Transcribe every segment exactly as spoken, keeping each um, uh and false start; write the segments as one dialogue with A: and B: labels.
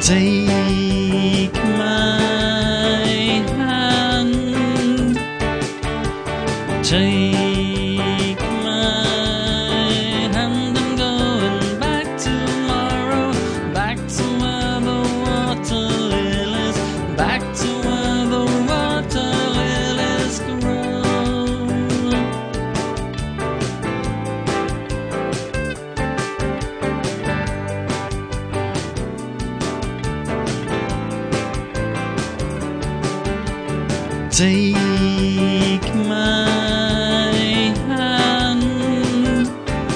A: Take my hand, take my hand, I'm going back tomorrow, back to where the water lilies, back to where the water lilies grow. Take my hand,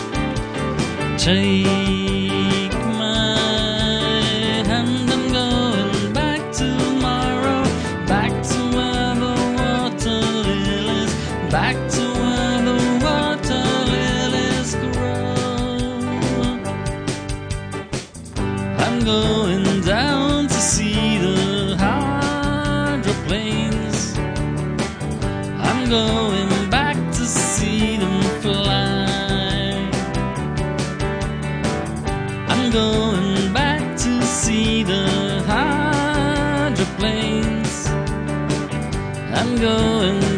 A: take my hand, I'm going back tomorrow, back to where the water lilies, back to where the water lilies grow. I'm going down to see the hydroplanes, I'm going back to see them fly. I'm going back to see the hydroplanes. I'm going